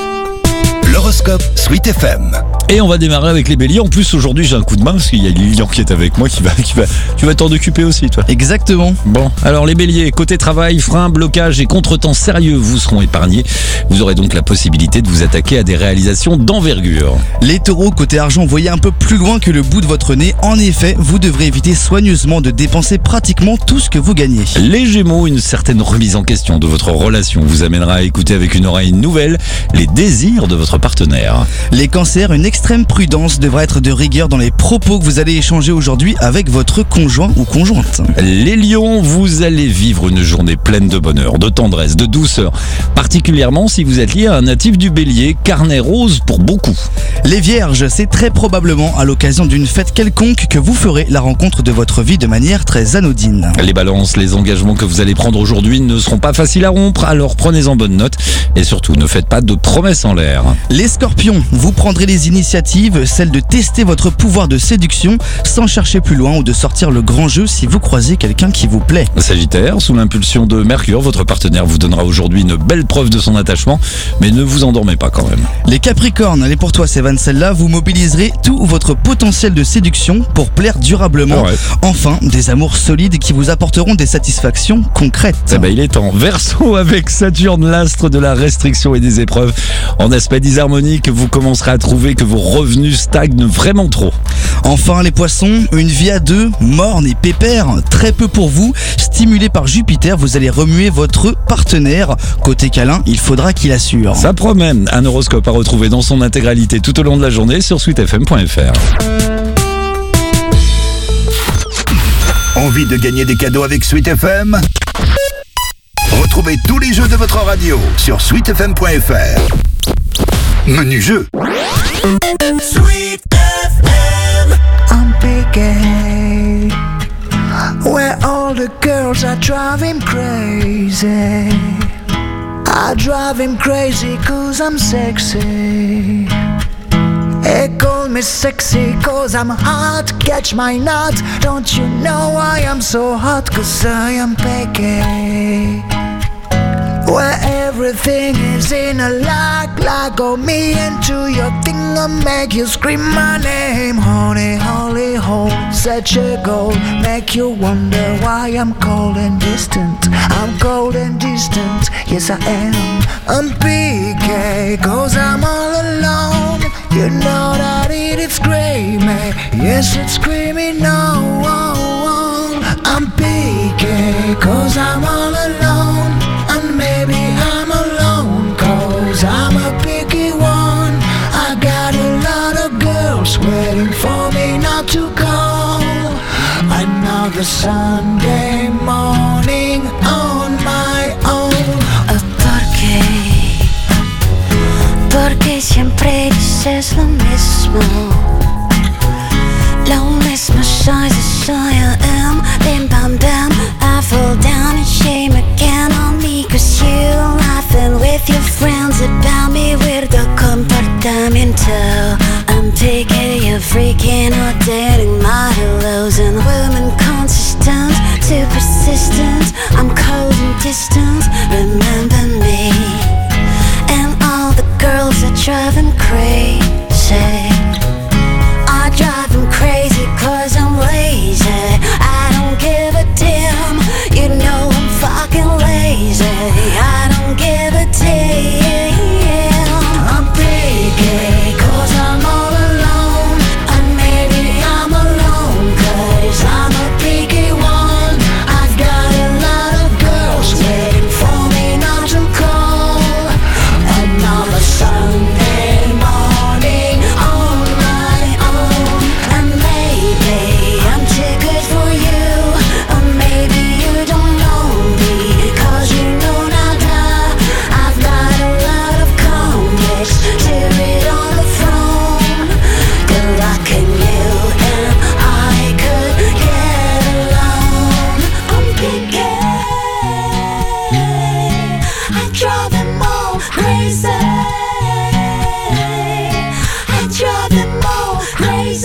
L'horoscope Sweet F M. Et on va démarrer avec les béliers. En plus, aujourd'hui, j'ai un coup de main parce qu'il y a Lilian qui est avec moi qui va, qui va, tu vas t'en occuper aussi, toi. Exactement. Bon, alors les béliers, côté travail, frein, blocage et contretemps sérieux vous seront épargnés. Vous aurez donc la possibilité de vous attaquer à des réalisations d'envergure. Les taureaux, côté argent, voyez un peu plus loin que le bout de votre nez. En effet, vous devrez éviter soigneusement de dépenser pratiquement tout ce que vous gagnez. Les gémeaux, une certaine remise en question de votre relation vous amènera à écouter avec une oreille nouvelle les désirs de votre partenaire. Les cancers, une extrême prudence devra être de rigueur dans les propos que vous allez échanger aujourd'hui avec votre conjoint ou conjointe. Les lions, vous allez vivre une journée pleine de bonheur, de tendresse, de douceur, particulièrement si vous êtes lié à un natif du bélier, carnet rose pour beaucoup. Les vierges, c'est très probablement à l'occasion d'une fête quelconque que vous ferez la rencontre de votre vie de manière très anodine. Les balances, les engagements que vous allez prendre aujourd'hui ne seront pas faciles à rompre, alors prenez-en bonne note et surtout ne faites pas de promesses en l'air. Les scorpions, vous prendrez les initiatives, celle de tester votre pouvoir de séduction sans chercher plus loin ou de sortir le grand jeu si vous croisez quelqu'un qui vous plaît. Sagittaire, sous l'impulsion de Mercure, votre partenaire vous donnera aujourd'hui une belle preuve de son attachement, mais ne vous endormez pas quand même. Les capricornes, allez pour toi Sévan, celle-là, vous mobiliserez tout votre potentiel de séduction pour plaire durablement. Ouais. Enfin, des amours solides qui vous apporteront des satisfactions concrètes. Eh ben, il est temps. Verseau, avec Saturne, l'astre de la restriction et des épreuves, en aspect disharmonique, vous commencerez à trouver que vos revenus stagnent vraiment trop. Enfin, les poissons, une vie à deux, morne et pépère, très peu pour vous. Stimulé par Jupiter, vous allez remuer votre partenaire. Côté câlin, il faudra qu'il assure. Ça promet. Un horoscope à retrouver dans son intégralité tout au long de la journée sur sweet f m point f r. Envie de gagner des cadeaux avec Sweet F M? Retrouvez tous les jeux de votre radio sur sweet f m point f r. Menu jeu. Sweet F M. I'm picking where all the girls are driving crazy. I drive him crazy cause I'm sexy. They call me sexy cause I'm hot. Catch my nut. Don't you know I am so hot cause I am picky. Where everything is in a lock, lock on me into your thing and make you scream my name. Honey, holy hole, such a goal, make you wonder why I'm cold and distant. I'm cold and distant, yes I am. I'm P K, cause I'm all alone. You know that it is screaming, yes it's screaming no. I'm P K, cause I'm all alone. And maybe I'm alone, cause I'm a picky one. I got a lot of girls waiting for me not to call. Another Sunday morning on my own. ¿Por qué? Porque siempre dices lo mismo. Lo mismo soy, soy I am. Ven fall down and shame again on me, 'cause you laughing with your friends about me. Weirdo comportamiento. I'm picky, you're freaking out, dating my hellos and women consistent, too persistent. I'm cold and distant, remember me. And all the girls that drive him crazy, I drive him crazy 'cause I'm lazy. I don't give a damn, you know I'm fucking lazy. I don't give a damn. I'm picky 'cause I'm all alone, and maybe I'm alone 'cause I'm a picky one. I've got a lot of girls waiting for me not to call. Another Sunday morning on my own, and maybe I'm too good for you, or maybe you don't know me 'cause you know nada. I've got a lot of complex to it on the phone. Good luck and you and I could get along. I'm picky, I drive them all crazy. I drive them all crazy.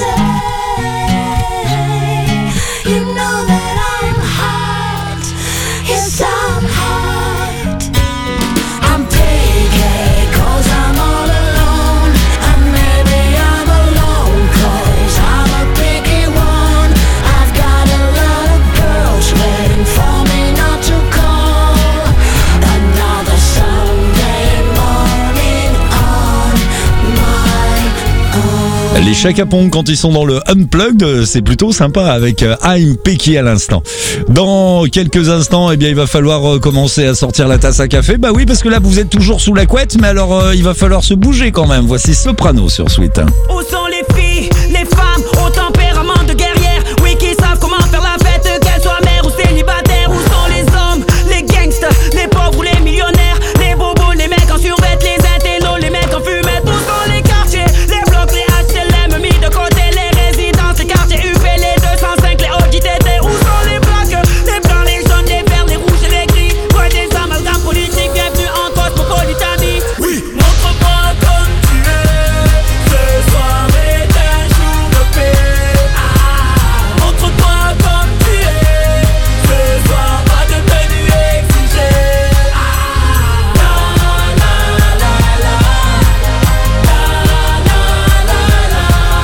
You know that I'm hot. Yes, I'm hot. I'm picky 'cause I'm all alone, and maybe I'm alone 'cause I'm a picky one. I've got a lot of girls waiting for me not to call. Another Sunday morning on my own. Les Chaka Ponk, quand ils sont dans le Unplugged, c'est plutôt sympa avec euh, I'm Pecky à l'instant. Dans quelques instants, eh bien, il va falloir euh, commencer à sortir la tasse à café. Bah oui, parce que là, vous êtes toujours sous la couette, mais alors euh, il va falloir se bouger quand même. Voici Soprano sur Sweet. Où sont les filles, les femmes au tempérament de guerrière? Oui, qui savent comment faire la fête, qu'elles soient mères ou célibataires. Où sont les hommes, les gangsters, les pauvres ou les millionnaires? Les bobos, les mecs en survêt, les intellos, les mecs en fumette. Où sont les quartiers, les blocs, les H L M mis de côté, les résidences, les quartiers U P, les deux cent cinq, les O J T T? Où sont les plaques, les blancs, les jaunes, les verts, les rouges et les gris? Loin des amalgames politiques, bienvenue en cosmopolitanie. Oui, montre-moi comme tu es, ce soir est un jour de paix. Ah, montre-moi comme tu es, ce soir pas de tenue exigée. Ah, la la la la, la la la la, la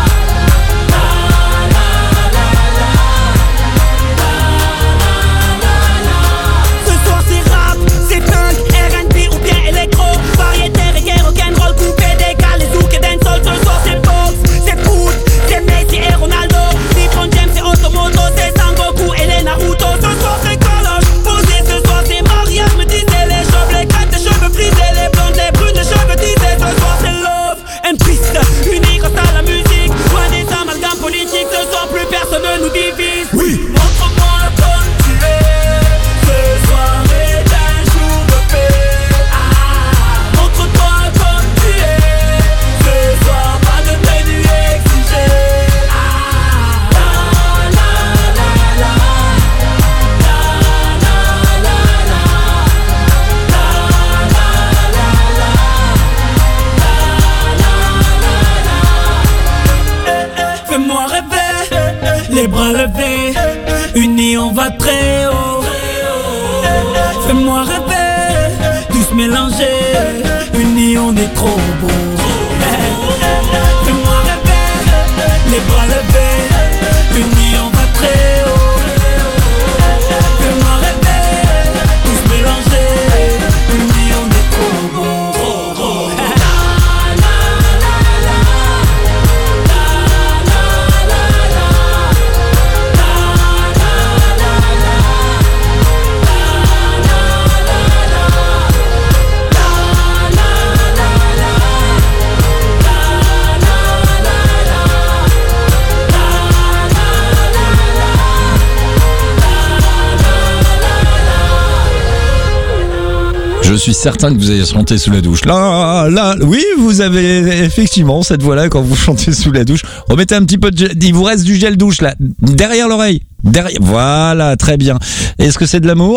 Ce soir c'est rap, c'est punk, R and B ou bien électro, variété, reggae, rock'n'roll, coupé, décalé, zouk et dancehall. Ce soir c'est box, c'est foot, c'est Messi et Ronaldo, LeBron James et Automoto, c'est Sangoku et les Naruto. Ce soir c'est collage, posé, ce soir c'est mariage, me disaient les chauves, les crêpes, les cheveux frisés, les blondes, les brunes, les cheveux tisés. Ce soir c'est love and peace, unis grâce à la musique, loin des amalgames politiques. Ce soir plus personne ne nous divise. Oui, montre-moi comme tu es, ce soir est un jour de paix. Ah, montre-toi comme tu es, ce soir pas de tenue exigée. Ah, la la la la, la la la la, la la la la la. Fais-moi rêver, les bras levés, unis on va très haut. Fais-moi rêver, tous mélangés, unis on est trop beau. Fais-moi rêver, les bras levés, unis on va très haut. Fais-moi rêver, tous mélangés, unis on est trop beau. Trop beau. La la la la, la la la la, la la la la, la Je suis certain que vous allez chanter sous la douche. Là, là, oui, vous avez effectivement cette voix-là quand vous chantez sous la douche. Remettez un petit peu de gel. Il vous reste du gel douche là, derrière l'oreille. Derrière, voilà, très bien. Est-ce que c'est de l'amour ?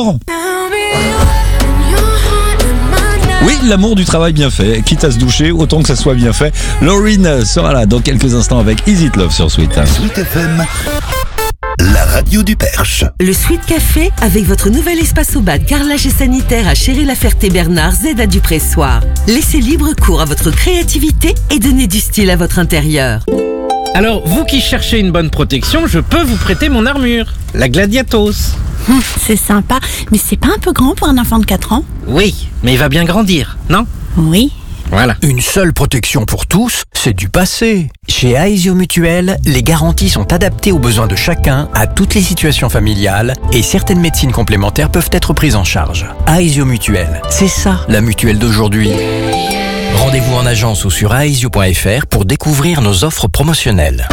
Oui, l'amour du travail bien fait. Quitte à se doucher, autant que ça soit bien fait. Lauryn sera là dans quelques instants avec Is It Love sur Sweet. Sweet F M, la radio du Perche. Le Sweet Café avec votre nouvel espace au bad, carrelage et sanitaire à Chéry-la-Ferté-Bernard, Z à Dupressoir. Laissez libre cours à votre créativité et donnez du style à votre intérieur. Alors, vous qui cherchez une bonne protection, je peux vous prêter mon armure, la Gladiatos. Hum, c'est sympa, mais c'est pas un peu grand pour un enfant de quatre ans ? Oui, mais il va bien grandir, non ? Oui. Voilà. Une seule protection pour tous, c'est du passé. Chez Aesio Mutuel, les garanties sont adaptées aux besoins de chacun, à toutes les situations familiales, et certaines médecines complémentaires peuvent être prises en charge. Aesio Mutuel, c'est ça la mutuelle d'aujourd'hui. Rendez-vous en agence ou sur aesio point f r pour découvrir nos offres promotionnelles.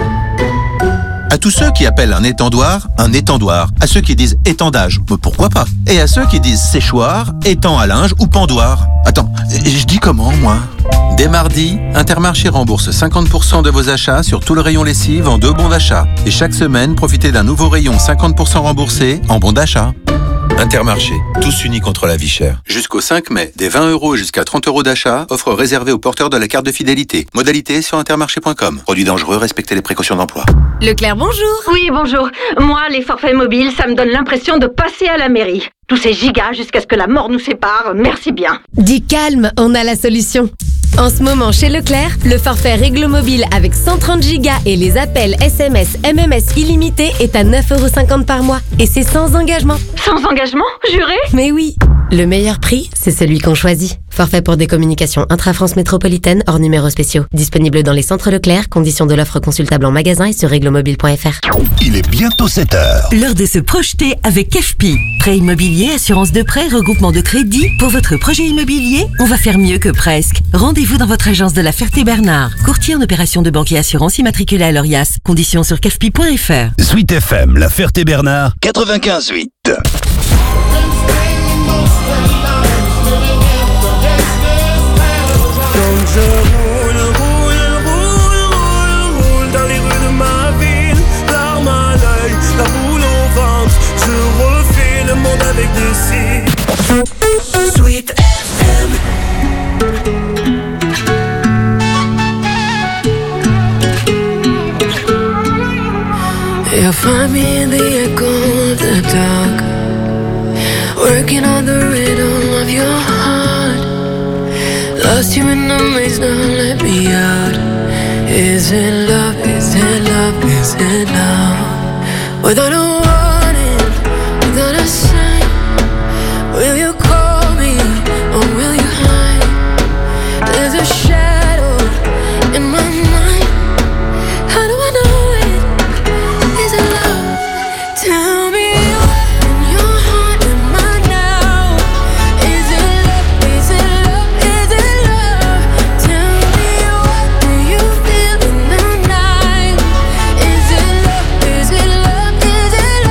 À tous ceux qui appellent un étendoir, un étendoir. À ceux qui disent étendage, mais pourquoi pas. Et à ceux qui disent séchoir, étang à linge ou pendoir. Attends, je dis comment, moi ? Dès mardi, Intermarché rembourse cinquante pour cent de vos achats sur tout le rayon lessive en deux bons d'achat. Et chaque semaine, profitez d'un nouveau rayon cinquante pour cent remboursé en bons d'achat. Intermarché, tous unis contre la vie chère. Jusqu'au cinq mai, des vingt euros jusqu'à trente euros d'achat, offre réservée aux porteurs de la carte de fidélité. Modalité sur intermarché point com. Produit dangereux, respectez les précautions d'emploi. Leclerc, bonjour. Oui, bonjour. Moi, les forfaits mobiles, ça me donne l'impression de passer à la mairie. Tous ces gigas jusqu'à ce que la mort nous sépare, merci bien. Dis calme, on a la solution. En ce moment, chez Leclerc, le forfait Réglo Mobile avec cent trente gigas et les appels S M S, M M S illimités est à neuf euros cinquante par mois. Et c'est sans engagement. Sans engagement, juré ? Mais oui. Le meilleur prix, c'est celui qu'on choisit. Forfait pour des communications intra-France métropolitaine hors numéros spéciaux. Disponible dans les centres Leclerc. Conditions de l'offre consultable en magasin et sur réglomobile point f r. Il est bientôt sept heures. L'heure de se projeter avec F P. Prêt immobilier, assurance de prêt, regroupement de crédit. Pour votre projet immobilier, on va faire mieux que presque. Rendez-vous dans votre agence de la Ferté-Bernard. Courtier en opération de banque et assurance immatriculé à l'Orias. Conditions sur cafpi point f r. Sweet F M, la Ferté-Bernard, quatre-vingt-quinze huit. Donc je roule, roule, roule, roule, roule dans les rues de ma ville, larmes à l'œil, la boule au ventre, je refais le monde avec des cils. Sweet F M. You'll find me in the echo of the dark, working on the rhythm of your heart. Lost you in the maze, now let me out. Is it love, is it love, is it love? Without a warning, without a sign, will you call me or will you hide? There's a shadow in my mind. How do I know it? Is it love? Tell me what in your heart am I now? Is it love, is it love, is it love? Tell me what do you feel in the night? Is it love, is it love, is it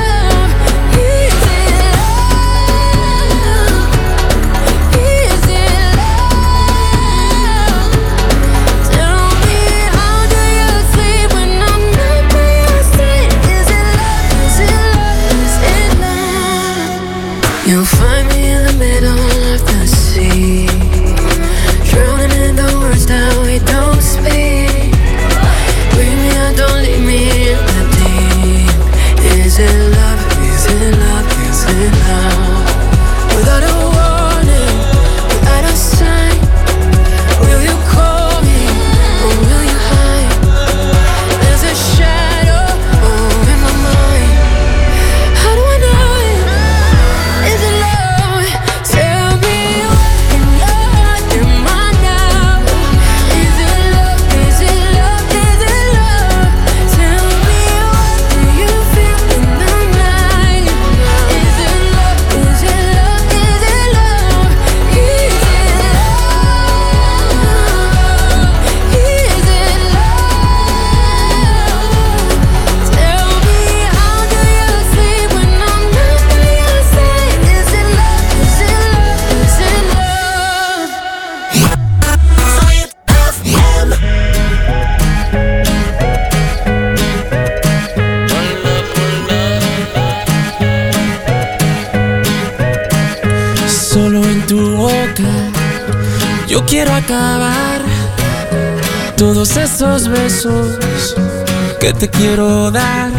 todos esos besos que te quiero dar.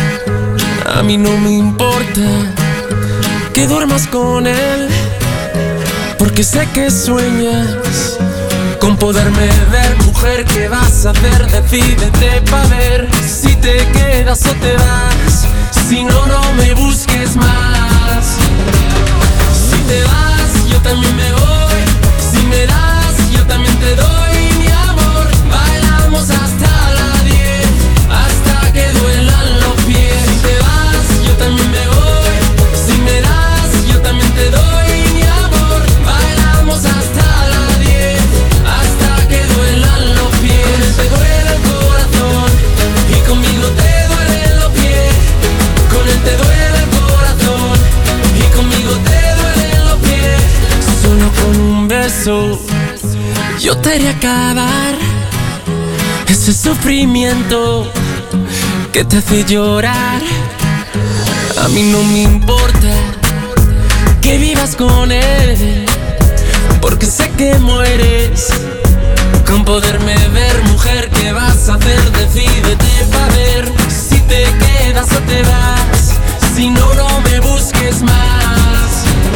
A mí no me importa que duermas con él, porque sé que sueñas con poderme ver. Mujer, ¿qué vas a hacer? Decídete pa' ver si te quedas o te vas. Si no, no me busques más. Si te vas, yo también me voy. Si me das, yo también te doy mi amor. Bailamos hasta las diez, hasta que duelan los pies. Si te vas, yo también me voy. Si me das, yo también te doy mi amor. Bailamos hasta las diez, hasta que duelan los pies. Te duele el corazón y conmigo te duelen los pies. Con él te duele el corazón y conmigo te duelen los pies. Solo con un beso yo te haré acabar ese sufrimiento que te hace llorar. A mí no me importa que vivas con él, porque sé que mueres con poderme ver. Mujer, ¿qué vas a hacer? Decídete pa' ver si te quedas o te vas. Si no, no me busques más.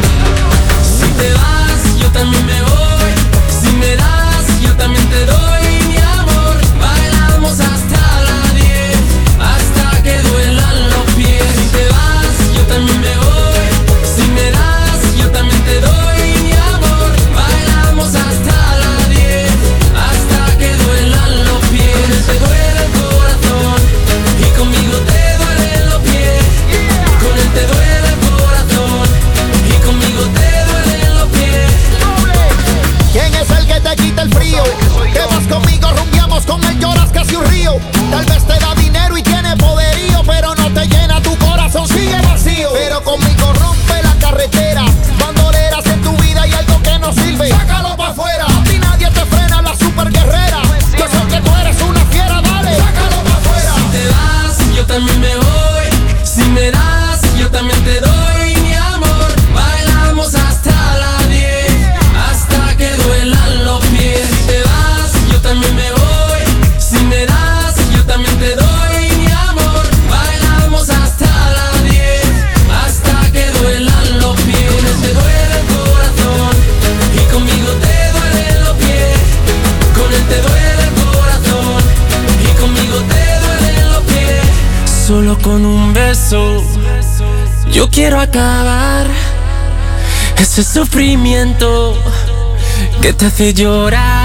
Si te vas, yo también me voy. Si me das, yo también te doy mi amor. Bailamos hasta las diez, hasta que duelan los pies. Si te vas, yo también me voy. Si me das, yo también te doy mi amor. Bailamos hasta las diez, hasta que duelan los pies. Te duele el corazón y conmigo te duelen los pies. Con él te duele el corazón y conmigo te duelen los pies. ¿Quién es el que te quita el frío? Que vas conmigo, rumbiamos, con él lloras casi un río. Tal vez te da dinero y tiene poderío, pero no te llena, tu corazón sigue vacío. Pero conmigo rompe la carretera. Bandoleras en tu vida y algo que no sirve, sácalo pa' afuera. A ti nadie te frena, la super guerrera. Yo sé que tú eres una fiera, dale, sácalo pa' afuera. Si te vas, yo también me voy. Si me das, yo también te doy mi amor. Bailamos hasta las diez, hasta que duelan los pies. Si te vas, yo también me voy. Si me das, yo también te doy mi amor. Bailamos hasta las diez, hasta que duelan los pies. Con él te duele el corazón y conmigo te duelen los pies. Con él te duele el corazón y conmigo te duelen los pies. Solo con un beso yo quiero acabar ese sufrimiento que te hace llorar.